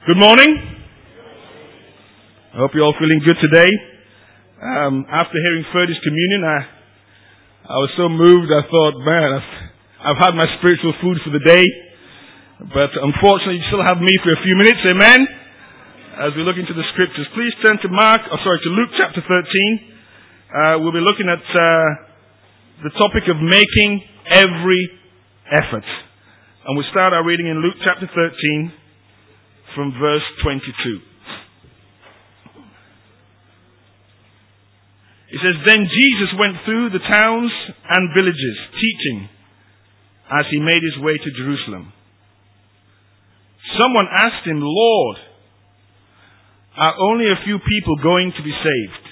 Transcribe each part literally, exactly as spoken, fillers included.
Good morning. I hope you're all feeling good today. Um, after hearing Ferdy's communion, I, I was so moved. I thought, man, I've, I've had my spiritual food for the day. But unfortunately, you still have me for a few minutes. Amen. As we look into the scriptures, please turn to Mark, or sorry, to Luke chapter thirteen. Uh, we'll be looking at uh, the topic of making every effort. And we'll start our reading in Luke chapter thirteen. From verse twenty-two. It says, Then Jesus went through the towns and villages, teaching, as he made his way to Jerusalem. Someone asked him, Lord, are only a few people going to be saved?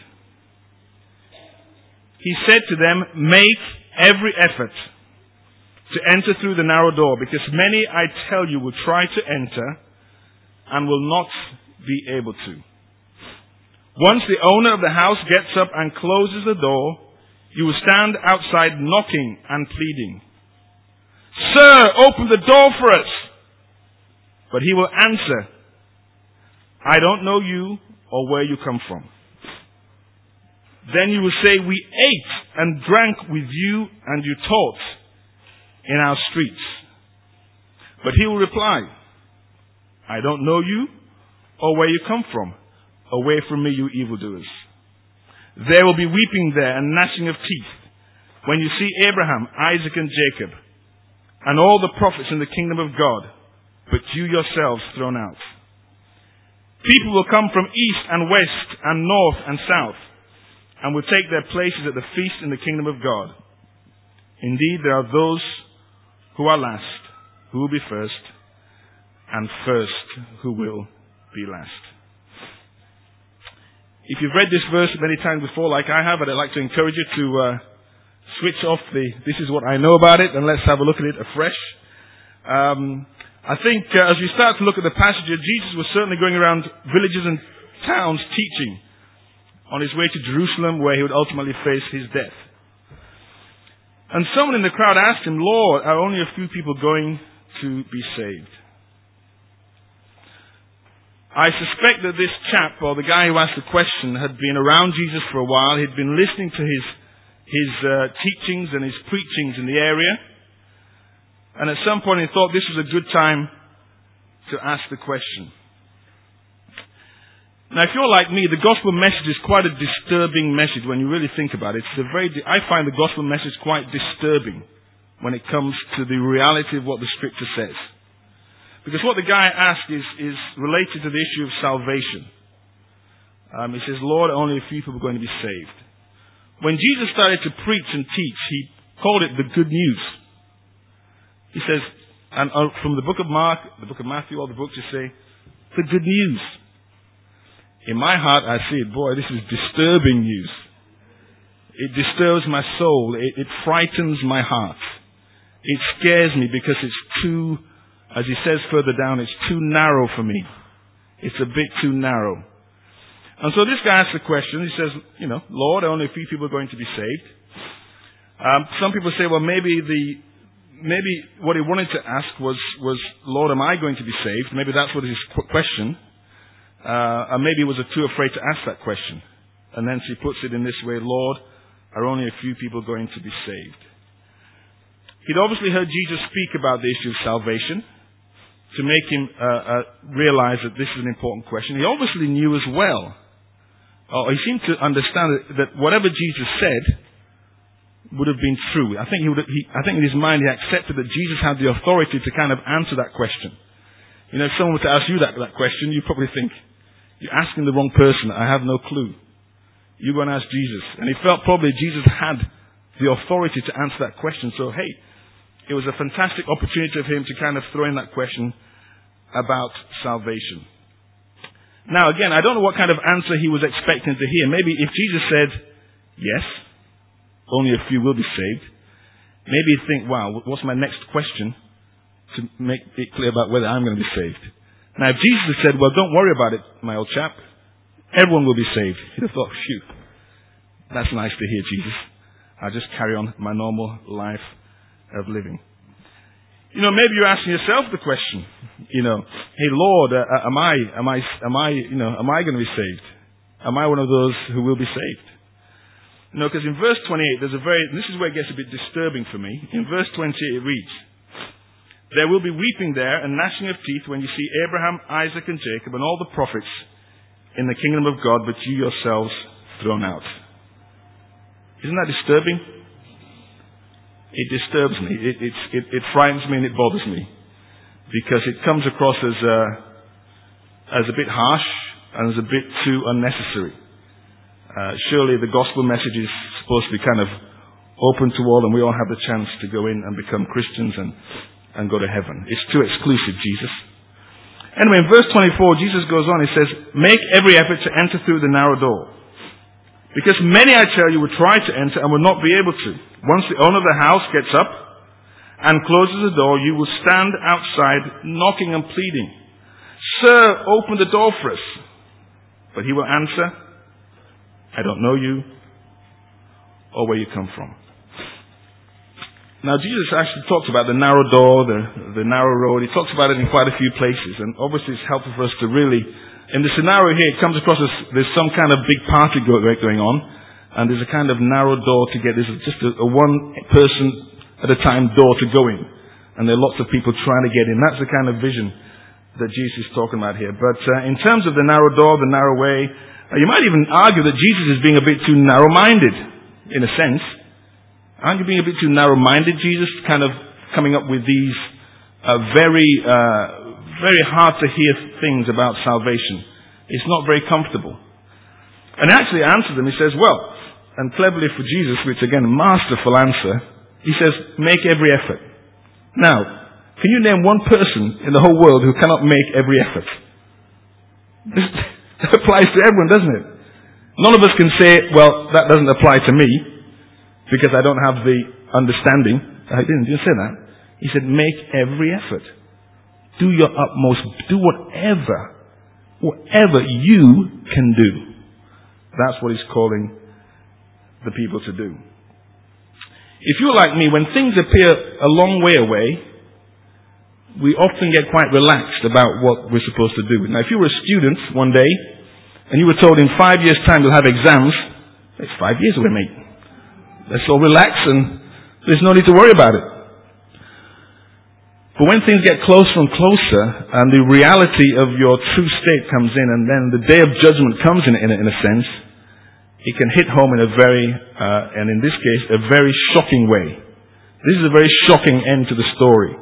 He said to them, Make every effort to enter through the narrow door, because many, I tell you, will try to enter and will not be able to. Once the owner of the house gets up and closes the door, you will stand outside knocking and pleading, Sir, open the door for us. But he will answer, I don't know you or where you come from. Then you will say, We ate and drank with you and you taught in our streets. But he will reply, I don't know you or where you come from. Away from me, you evildoers. There will be weeping there and gnashing of teeth when you see Abraham, Isaac, and Jacob, and all the prophets in the kingdom of God, but you yourselves thrown out. People will come from east and west and north and south, and will take their places at the feast in the kingdom of God. Indeed, there are those who are last, who will be first, and first who will be last. If you've read this verse many times before, like I have, I'd like to encourage you to uh, switch off the this is what I know about it, and let's have a look at it afresh. Um, I think uh, as we start to look at the passage, Jesus was certainly going around villages and towns teaching on his way to Jerusalem, where he would ultimately face his death. And someone in the crowd asked him, Lord, are only a few people going to be saved? I suspect that this chap, or the guy who asked the question, had been around Jesus for a while. He'd been listening to his his uh, teachings and his preachings in the area. And at some point he thought this was a good time to ask the question. Now, if you're like me, the gospel message is quite a disturbing message when you really think about it. It's a very, I find the gospel message quite disturbing when it comes to the reality of what the scripture says. Because what the guy asked is, is related to the issue of salvation. Um, he says, Lord, only a few people are going to be saved. When Jesus started to preach and teach, he called it the good news. He says, and uh, from the book of Mark, the book of Matthew, all the books, you say, the good news. In my heart, I see it, boy, this is disturbing news. It disturbs my soul. It, it frightens my heart. It scares me because it's too, as he says further down, it's too narrow for me. It's a bit too narrow. And so this guy asks the question. He says, you know, Lord, only a few people are going to be saved. Um, some people say, well, maybe the maybe what he wanted to ask was, was, Lord, am I going to be saved? Maybe that's what his question. Uh, and maybe he was too afraid to ask that question. And then he puts it in this way, Lord, are only a few people going to be saved? He'd obviously heard Jesus speak about the issue of salvation to make him uh, uh, realize that this is an important question. He obviously knew as well, or he seemed to understand that, that whatever Jesus said would have been true. I think he would. He, I think in his mind he accepted that Jesus had the authority to kind of answer that question. You know, if someone were to ask you that, that question, you probably think, you're asking the wrong person. I have no clue. You go and ask Jesus. And he felt probably Jesus had the authority to answer that question. So, hey, it was a fantastic opportunity of him to kind of throw in that question about salvation. Now, again, I don't know what kind of answer he was expecting to hear. Maybe if Jesus said, yes, only a few will be saved, maybe he'd think, wow, what's my next question to make it clear about whether I'm going to be saved? Now, if Jesus had said, well, don't worry about it, my old chap, everyone will be saved, he'd have thought, phew, that's nice to hear, Jesus. I'll just carry on my normal life of living. You know, maybe you're asking yourself the question, you know, hey Lord, uh, am I, am I, am I, you know, am I going to be saved? Am I one of those who will be saved? You know, because in verse twenty-eight, there's a very, this is where it gets a bit disturbing for me. In verse twenty-eight it reads, there will be weeping there and gnashing of teeth when you see Abraham, Isaac and Jacob and all the prophets in the kingdom of God, but you yourselves thrown out. Isn't that disturbing? It disturbs me. It, it, it, it frightens me and it bothers me. Because it comes across as a, as a bit harsh and as a bit too unnecessary. Uh, surely the gospel message is supposed to be kind of open to all and we all have the chance to go in and become Christians and, and go to heaven. It's too exclusive, Jesus. Anyway, in verse twenty-four, Jesus goes on, he says, make every effort to enter through the narrow door. Because many, I tell you, will try to enter and will not be able to. Once the owner of the house gets up and closes the door, you will stand outside knocking and pleading, Sir, open the door for us. But he will answer, I don't know you or where you come from. Now, Jesus actually talks about the narrow door, the, the narrow road. He talks about it in quite a few places. And obviously it's helpful for us to really, in the scenario here, it comes across as there's some kind of big party going on. And there's a kind of narrow door to get, there's just a, a one person at a time door to go in. And there are lots of people trying to get in. That's the kind of vision that Jesus is talking about here. But uh, in terms of the narrow door, the narrow way, uh, you might even argue that Jesus is being a bit too narrow-minded, in a sense. Aren't you being a bit too narrow-minded, Jesus? Kind of coming up with these uh, very, uh, very hard-to-hear things about salvation. It's not very comfortable. And he actually answers them. He says, well, and cleverly for Jesus, which again, a masterful answer, he says, make every effort. Now, can you name one person in the whole world who cannot make every effort? This that applies to everyone, doesn't it? None of us can say, well, that doesn't apply to me, because I don't have the understanding. I didn't just say that. He said, make every effort. Do your utmost. Do whatever, whatever you can do. That's what he's calling the people to do. If you're like me, when things appear a long way away, we often get quite relaxed about what we're supposed to do. Now, if you were a student one day, and you were told in five years' time you'll have exams, it's five years away, mate. Let's all relax and there's no need to worry about it. But when things get closer and closer and the reality of your true state comes in and then the day of judgment comes in, in, a, in a sense, it can hit home in a very, uh, and in this case, a very shocking way. This is a very shocking end to the story.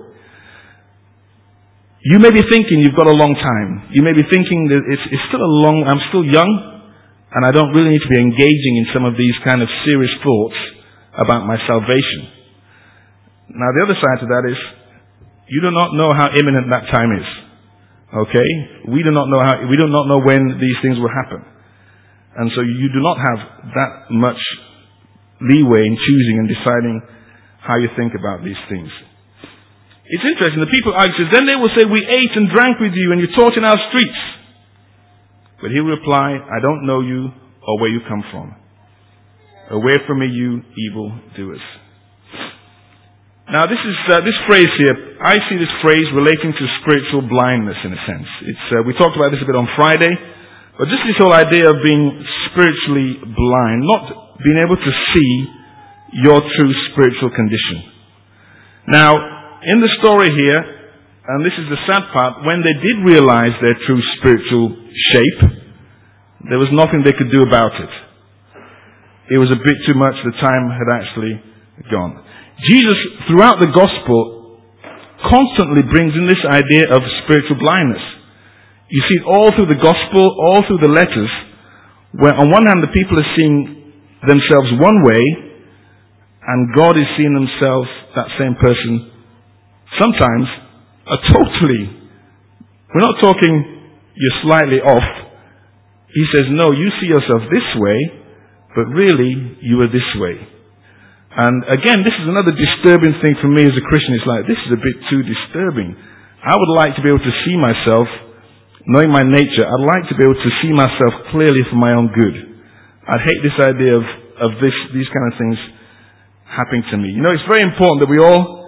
You may be thinking you've got a long time. You may be thinking that it's, it's still a long, I'm still young, and I don't really need to be engaging in some of these kind of serious thoughts about my salvation. Now the other side to that is, you do not know how imminent that time is. Okay? We do not know how, we do not know when these things will happen. And so you do not have that much leeway in choosing and deciding how you think about these things. It's interesting, the people argue, then they will say, we ate and drank with you and you taught in our streets. But he will reply, I don't know you or where you come from. Away from me, you evil doers. Now this is, uh, this phrase here, I see this phrase relating to spiritual blindness in a sense. It's, uh, we talked about this a bit on Friday, but just this whole idea of being spiritually blind, not being able to see your true spiritual condition. Now, in the story here, and this is the sad part, when they did realize their true spiritual shape, there was nothing they could do about it. It was a bit too much, the time had actually gone. Jesus, throughout the gospel, constantly brings in this idea of spiritual blindness. You see it all through the gospel, all through the letters, where on one hand the people are seeing themselves one way, and God is seeing themselves, that same person, sometimes, are totally, we're not talking you're slightly off. He says, no, you see yourself this way, but really you are this way. And again, this is another disturbing thing for me as a Christian. It's like, this is a bit too disturbing. I would like to be able to see myself, knowing my nature, I'd like to be able to see myself clearly for my own good. I'd hate this idea of, of this, these kind of things happening to me. You know, it's very important that we all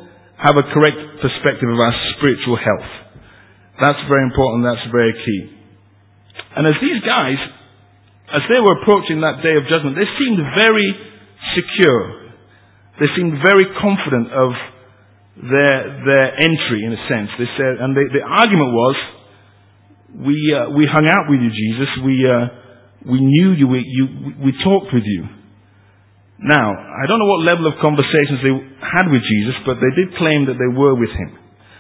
have a correct perspective of our spiritual health. That's very important. That's very key. And as these guys, as they were approaching that day of judgment, they seemed very secure. They seemed very confident of their their entry, in a sense. They said, and they, the argument was, we uh, we hung out with you, Jesus. We uh, we knew you. We you we talked with you. Now, I don't know what level of conversations they had with Jesus, but they did claim that they were with him.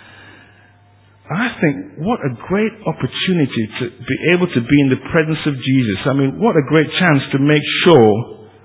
I think, what a great opportunity to be able to be in the presence of Jesus. I mean, what a great chance to make sure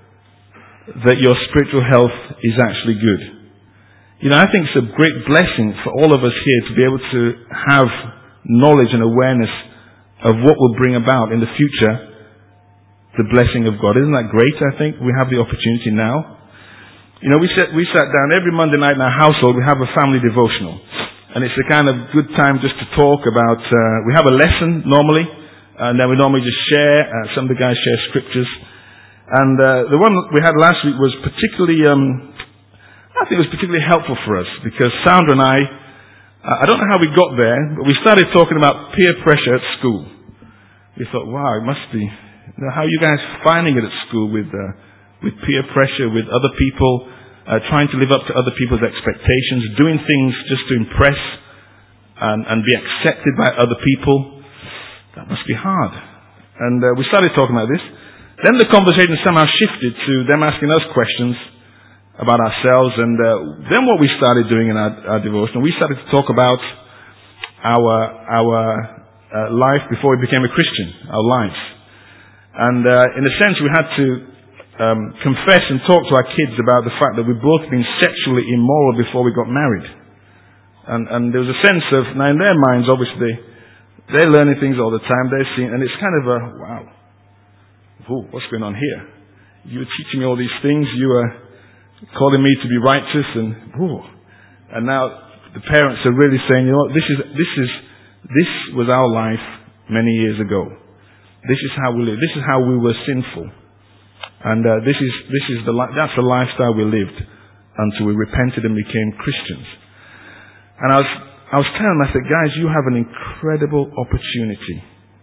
that your spiritual health is actually good. You know, I think it's a great blessing for all of us here to be able to have knowledge and awareness of what will bring about in the future the blessing of God. Isn't that great? I think we have the opportunity now. You know, we sat, we sat down every Monday night in our household. We have a family devotional. And it's a kind of good time just to talk about, uh, we have a lesson normally, and then we normally just share, uh, some of the guys share scriptures. And uh, the one we had last week was particularly, um, I think it was particularly helpful for us, because Sandra and I, uh, I don't know how we got there, but we started talking about peer pressure at school. We thought, wow, it must be, you know, how are you guys finding it at school with, uh, with peer pressure, with other people, Uh, trying to live up to other people's expectations, doing things just to impress and, and be accepted by other people? That must be hard. And uh, we started talking about this. Then the conversation somehow shifted to them asking us questions about ourselves. And uh, then what we started doing in our, our devotion, we started to talk about our our uh, life before we became a Christian, our lives. And uh, in a sense, we had to Um, confess and talk to our kids about the fact that we've both been sexually immoral before we got married. And, and there was a sense of, now in their minds, obviously, they're learning things all the time, they're seeing, and it's kind of a, wow, ooh, what's going on here? You were teaching me all these things, you were calling me to be righteous, and ooh. And now the parents are really saying, you know what, this is, this is, this was our life many years ago. This is how we live. This is how we were sinful. And uh, this is this is the li- that's the lifestyle we lived until we repented and became Christians. And I was I was telling them, I said, guys, you have an incredible opportunity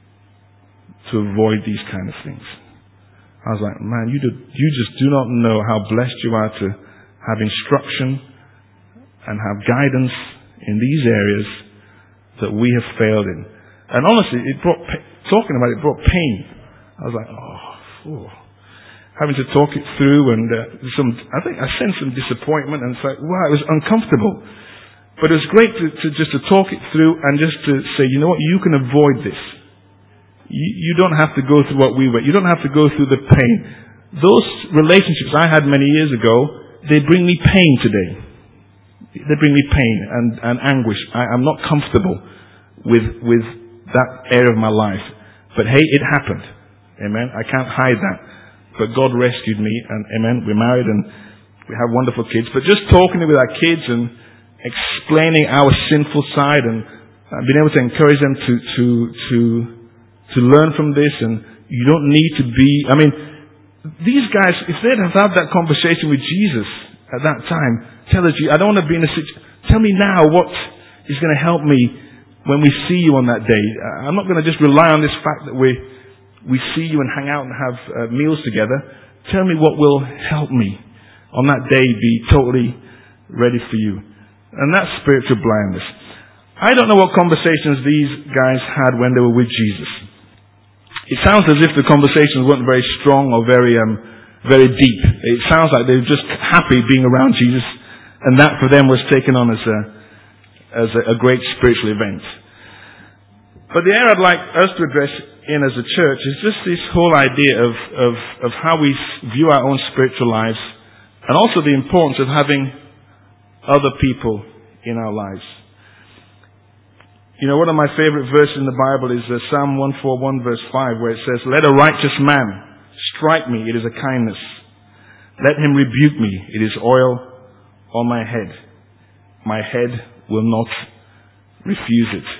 to avoid these kind of things. I was like, man, you do, you just do not know how blessed you are to have instruction and have guidance in these areas that we have failed in. And honestly, it brought talking about it brought pain. I was like, oh. Ooh. Having to talk it through, and uh, some, I think I sensed some disappointment, and it's like, wow, it was uncomfortable. But it was great to, to just to talk it through and just to say, you know what, you can avoid this. You, you don't have to go through what we went. You don't have to go through the pain. Those relationships I had many years ago, they bring me pain today. They bring me pain and, and anguish. I, I'm not comfortable with with that area of my life. But hey, it happened. Amen. I can't hide that. But God rescued me, and amen, we're married and we have wonderful kids. But just talking with our kids and explaining our sinful side and uh, being able to encourage them to, to, to, to learn from this, and you don't need to be, I mean, these guys, if they'd have had that conversation with Jesus at that time, tell us, I don't want to be in a situation, tell me now what is going to help me when we see you on that day. I'm not going to just rely on this fact that we we see you and hang out and have uh, meals together. Tell me what will help me on that day be totally ready for you. And that's spiritual blindness. I don't know what conversations these guys had when they were with Jesus. It sounds as if the conversations weren't very strong or very um, very deep. It sounds like they were just happy being around Jesus, and that for them was taken on as a as a, a great spiritual event. But the area I'd like us to address in as a church is just this whole idea of, of, of how we view our own spiritual lives, and also the importance of having other people in our lives. You know, one of my favorite verses in the Bible is uh, Psalm one forty-one verse five, where it says, "Let a righteous man strike me, it is a kindness. Let him rebuke me, it is oil on my head. My head will not refuse it."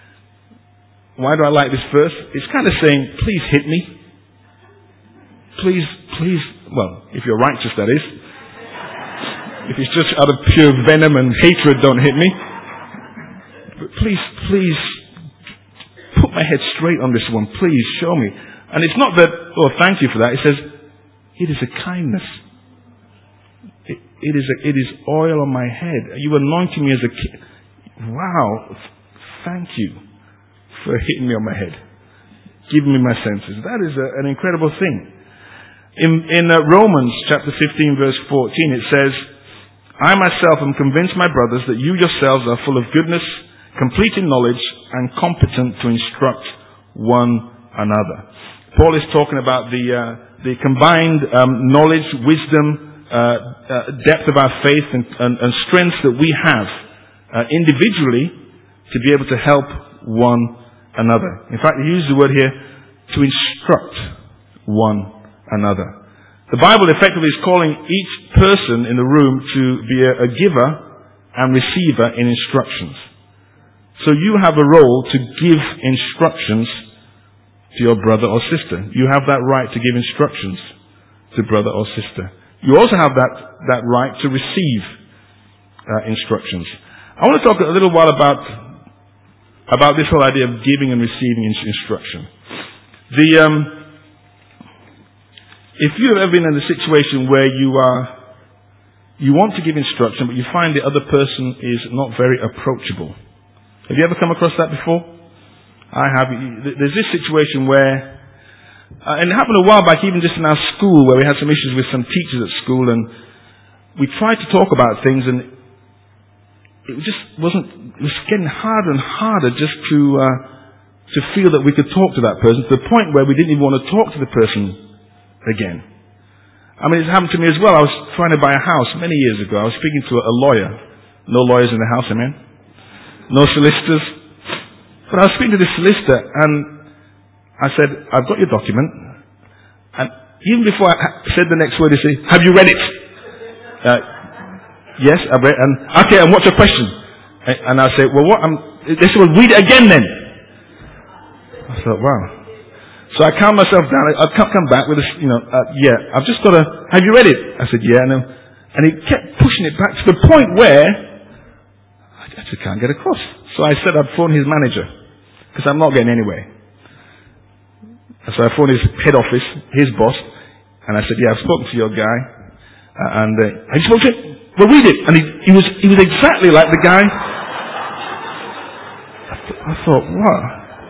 Why do I like this verse? It's kind of saying, please hit me. Please, please, well, if you're righteous, that is. If it's just out of pure venom and hatred, don't hit me. But please, please, put my head straight on this one. Please, show me. And it's not that, oh, thank you for that. It says, it is a kindness. It, it is a, it is oil on my head. You anointing me as a king. Wow. Thank you for hitting me on my head. Giving me my senses. That is a, an incredible thing. In, in uh, Romans chapter fifteen verse fourteen it says, I myself am convinced, my brothers, that you yourselves are full of goodness, complete in knowledge, and competent to instruct one another. Paul is talking about the uh, the combined um, knowledge, wisdom, uh, uh, depth of our faith, and, and, and strengths that we have uh, individually to be able to help one another. In fact, he uses the word here, to instruct one another. The Bible effectively is calling each person in the room to be a, a giver and receiver in instructions. So you have a role to give instructions to your brother or sister. You have that right to give instructions to brother or sister. You also have that, that right to receive uh, instructions. I want to talk a little while about, about this whole idea of giving and receiving instruction. The, um, If you've ever been in a situation where you are, you want to give instruction, but you find the other person is not very approachable. Have you ever come across that before? I have. There's this situation where, uh, and it happened a while back, even just in our school, where we had some issues with some teachers at school, and we tried to talk about things, and it just wasn't, it was getting harder and harder just to, uh, to feel that we could talk to that person, to the point where we didn't even want to talk to the person again. I mean, it's happened to me as well. I was trying to buy a house many years ago. I was speaking to a lawyer. No lawyers in the house, amen? No solicitors. But I was speaking to this solicitor, and I said, I've got your document. And even before I said the next word, he said, have you read it? Uh, yes, I've read it. And, okay, and what's your question? And I said, well, what? I'm, they said, well, read it again then. I thought, wow. So I calmed myself down. I, I can't come back with this, you know, uh, yeah, I've just got to, have you read it? I said, yeah. And, and he kept pushing it back to the point where I just can't get across. So I said I'd phone his manager, because I'm not getting anywhere. So I phoned his head office, his boss, and I said, yeah, I've spoken to your guy. Uh, and uh, have you spoken to him? Well, read it. And he, he was he was exactly like the guy. I, th- I thought, what?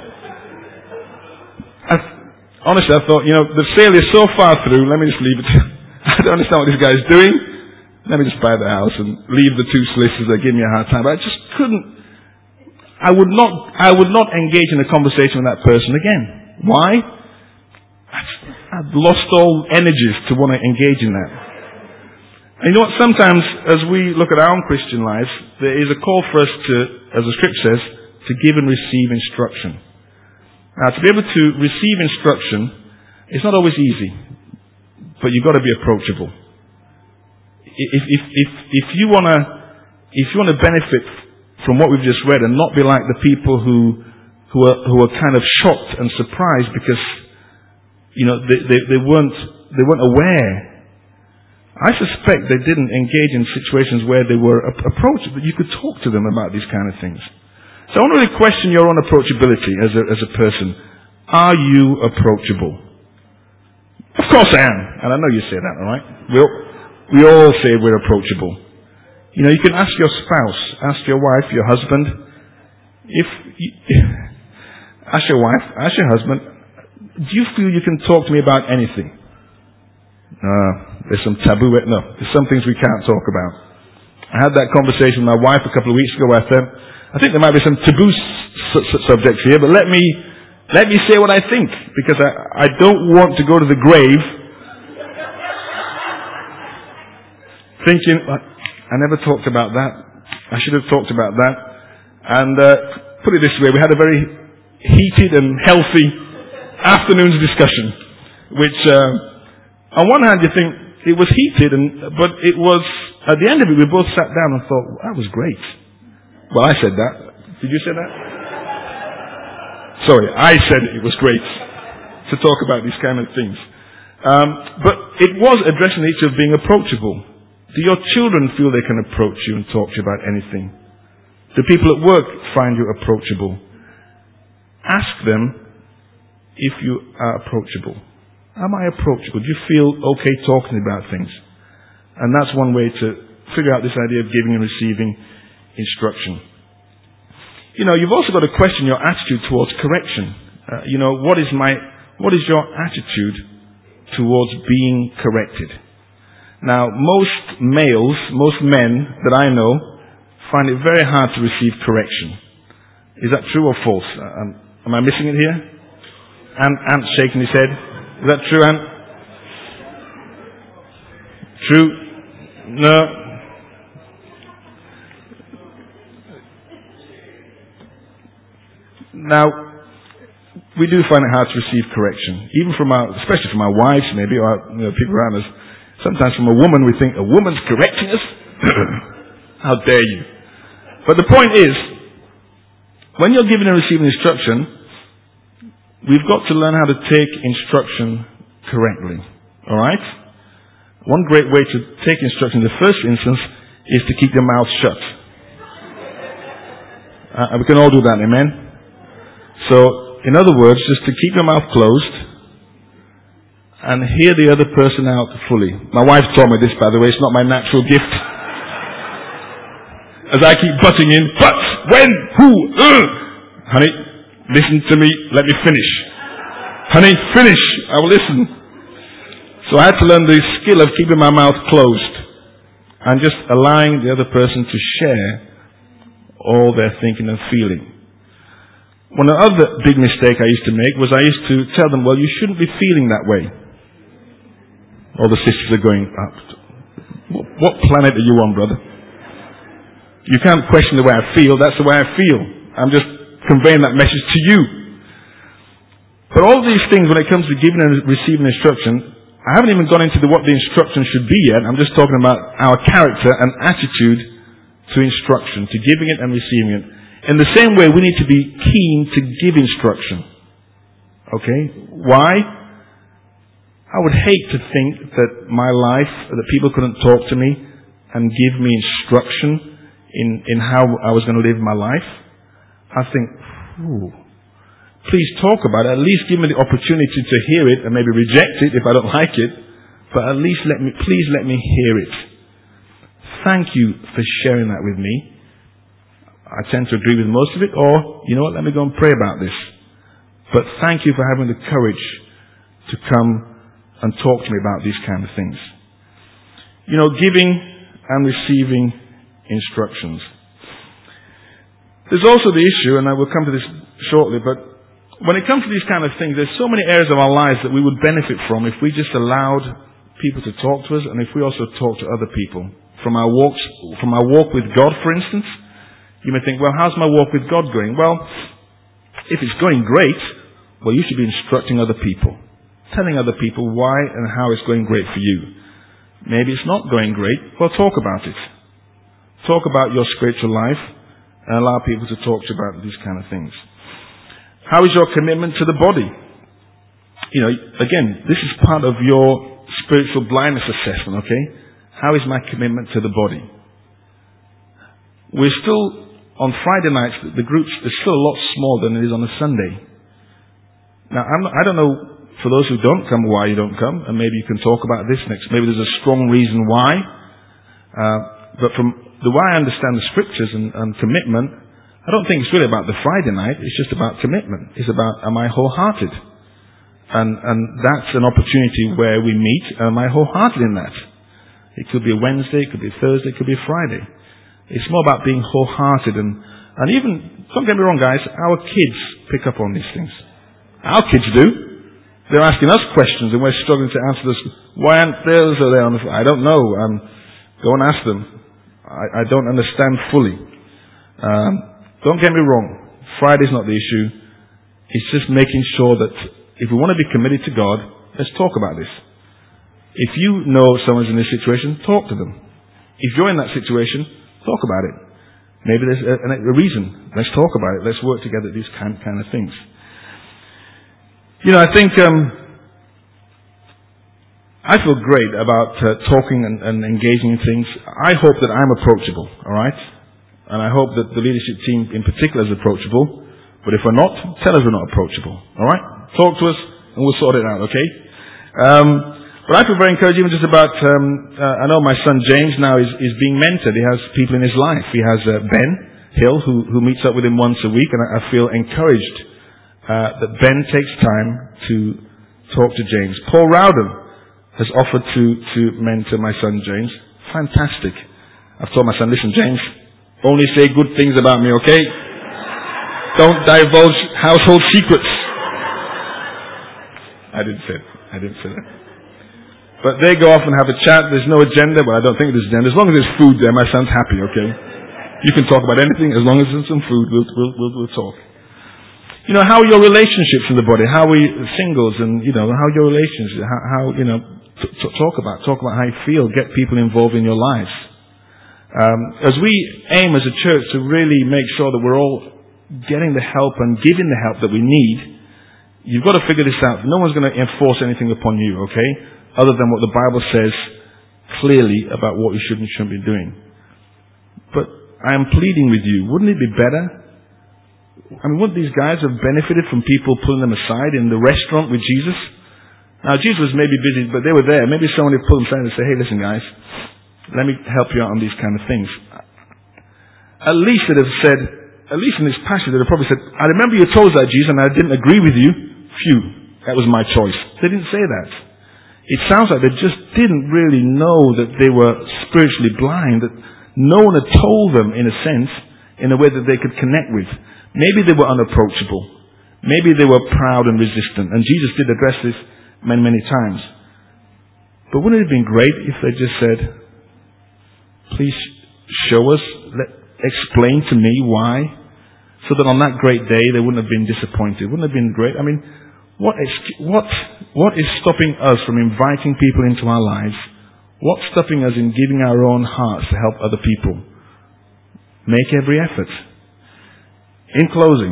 I Honestly, I thought, you know, the sale is so far through, let me just leave it. I don't understand what this guy's doing. Let me just buy the house and leave the two solicitors that give me a hard time. But I just couldn't, I would not, I would not engage in a conversation with that person again. Why? I've lost all energies to want to engage in that. And you know what, sometimes as we look at our own Christian lives, there is a call for us to, as the scripture says, to give and receive instruction. Now, to be able to receive instruction, it's not always easy, but you've got to be approachable. If, if, if, if you want to, if you want to benefit from what we've just read and not be like the people who, who are, who are kind of shocked and surprised because, you know, they, they, they weren't, they weren't aware. I suspect they didn't engage in situations where they were approached, but you could talk to them about these kind of things. So I want to really question your own approachability as a, as a person. Are you approachable? Of course I am. And I know you say that, alright? We all, we all say we're approachable. You know, you can ask your spouse, ask your wife, your husband, if, you, ask your wife, ask your husband, do you feel you can talk to me about anything? Uh, there's some taboo, no, there's some things we can't talk about. I had that conversation with my wife a couple of weeks ago. I said, I think there might be some taboo su- su- subjects here, but let me let me say what I think, because I, I don't want to go to the grave thinking, I never talked about that. I should have talked about that. And uh, put it this way, we had a very heated and healthy afternoon's discussion, which uh, on one hand you think it was heated, and but it was, at the end of it, we both sat down and thought, well, that was great. Well, I said that. Did you say that? Sorry, I said it was great to talk about these kind of things. Um, but it was addressing the issue of being approachable. Do your children feel they can approach you and talk to you about anything? Do people at work find you approachable? Ask them if you are approachable. Am I approachable? Do you feel okay talking about things? And that's one way to figure out this idea of giving and receiving instruction. You know, you've also got to question your attitude towards correction. Uh, you know, what is my, what is your attitude towards being corrected? Now, most males, most men that I know find it very hard to receive correction. Is that true or false? Uh, um, am I missing it here? Ant, Ant's shaking his head. Is that true, Ant? True? No. Now, we do find it hard to receive correction, even from our, especially from our wives, maybe, or you know, people around us. Sometimes from a woman, we think a woman's correcting us. How dare you? But the point is, when you're giving and receiving instruction, we've got to learn how to take instruction correctly. All right? One great way to take instruction in the first instance is to keep your mouth shut. Uh, we can all do that, amen? So, in other words, just to keep your mouth closed and hear the other person out fully. My wife taught me this, by the way. It's not my natural gift. As I keep butting in, but, when, who, uh, honey, listen to me, let me finish. Honey, finish, I will listen. So I had to learn the skill of keeping my mouth closed and just allowing the other person to share all their thinking and feeling. One other big mistake I used to make was I used to tell them, well, you shouldn't be feeling that way. All the sisters are going, what planet are you on, brother? You can't question the way I feel, that's the way I feel. I'm just conveying that message to you. But all these things, when it comes to giving and receiving instruction, I haven't even gone into the, what the instruction should be yet. I'm just talking about our character and attitude to instruction, to giving it and receiving it. In the same way, we need to be keen to give instruction. Okay? Why? I would hate to think that my life, that people couldn't talk to me and give me instruction in, in how I was going to live my life. I think, ooh, please talk about it. At least give me the opportunity to hear it and maybe reject it if I don't like it. But at least let me, please let me hear it. Thank you for sharing that with me. I tend to agree with most of it, or, you know what, let me go and pray about this. But thank you for having the courage to come and talk to me about these kind of things. You know, giving and receiving instructions. There's also the issue, and I will come to this shortly, but when it comes to these kind of things, there's so many areas of our lives that we would benefit from if we just allowed people to talk to us, and if we also talk to other people. From our walks, from our walk with God, for instance, you may think, well, how's my walk with God going? Well, if it's going great, well, you should be instructing other people, telling other people why and how it's going great for you. Maybe it's not going great. Well, talk about it. Talk about your spiritual life and allow people to talk to you about these kind of things. How is your commitment to the body? You know, again, this is part of your spiritual blindness assessment, okay? How is my commitment to the body? We're still, on Friday nights, the groups are still a lot smaller than it is on a Sunday. Now, I'm not, I don't know, for those who don't come, why you don't come, and maybe you can talk about this next. Maybe there's a strong reason why. Uh, but from the way I understand the scriptures and, and commitment, I don't think it's really about the Friday night. It's just about commitment. It's about, am I wholehearted? And, and that's an opportunity where we meet. Am I wholehearted in that? It could be a Wednesday, it could be a Thursday, it could be a Friday. It's more about being wholehearted. And, and even, don't get me wrong, guys, our kids pick up on these things. Our kids do. They're asking us questions and we're struggling to answer this. Why aren't theirs are they on the, I don't know. Um, go and ask them. I, I don't understand fully. Um, don't get me wrong. Friday's not the issue. It's just making sure that if we want to be committed to God, let's talk about this. If you know someone's in this situation, talk to them. If you're in that situation, talk about it. Maybe there's a, a reason. Let's talk about it. Let's work together at these kind, kind of things. You know, I think um, I feel great about uh, talking and, and engaging in things. I hope that I'm approachable, all right? And I hope that the leadership team in particular is approachable. But if we're not, tell us we're not approachable, all right? Talk to us and we'll sort it out, okay? Um, but I feel very encouraged even just about, um, uh, I know my son James now is, is being mentored. He has people in his life. He has uh, Ben Hill who, who meets up with him once a week, and I, I feel encouraged uh, that Ben takes time to talk to James. Paul Rowden has offered to, to mentor my son James. Fantastic. I've told my son, listen James, only say good things about me, okay? Don't divulge household secrets. I didn't say that. I didn't say that. But they go off and have a chat. There's no agenda, but I don't think there's agenda. As long as there's food there, my son's happy, okay? You can talk about anything. As long as there's some food, we'll, we'll, we'll, we'll talk. You know, how are your relationships in the body? How are we singles and, you know, how are your relationships? How, how you know, t- t- talk about, talk about how you feel. Get people involved in your lives. Um, as we aim as a church to really make sure that we're all getting the help and giving the help that we need, you've got to figure this out. No one's going to enforce anything upon you, okay? Other than what the Bible says clearly about what you should and shouldn't be doing. But I am pleading with you, wouldn't it be better? I mean, wouldn't these guys have benefited from people pulling them aside in the restaurant with Jesus? Now, Jesus was maybe busy, but they were there. Maybe someone would pull them aside and say, hey, listen, guys, let me help you out on these kind of things. At least they'd have said, at least in this passage, they'd have probably said, I remember you told us that, Jesus, and I didn't agree with you. Phew, that was my choice. They didn't say that. It sounds like they just didn't really know that they were spiritually blind, that no one had told them, in a sense, in a way that they could connect with. Maybe they were unapproachable. Maybe they were proud and resistant. And Jesus did address this many, many times. But wouldn't it have been great if they just said, please show us, let, explain to me why, so that on that great day they wouldn't have been disappointed. Wouldn't it have been great? I mean, what is, what, what is stopping us from inviting people into our lives? What's stopping us in giving our own hearts to help other people? Make every effort. In closing,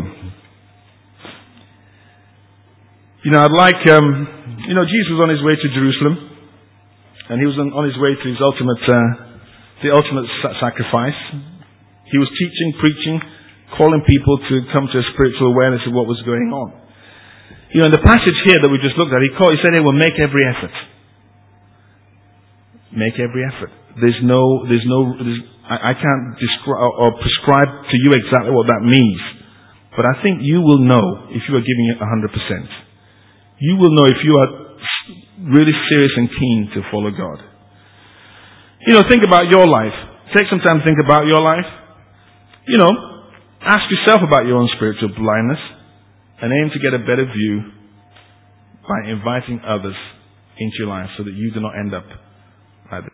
you know, I'd like, um, you know, Jesus was on his way to Jerusalem, and he was on, on his way to his ultimate, uh, the ultimate sa- sacrifice. He was teaching, preaching, calling people to come to a spiritual awareness of what was going on. You know, in the passage here that we just looked at, he called, he said, hey, well, make every effort. Make every effort. There's no, there's no, there's, I, I can't describe or prescribe to you exactly what that means. But I think you will know if you are giving it one hundred percent. You will know if you are really serious and keen to follow God. You know, think about your life. Take some time to think about your life. You know, ask yourself about your own spiritual blindness and aim to get a better view by inviting others into your life so that you do not end up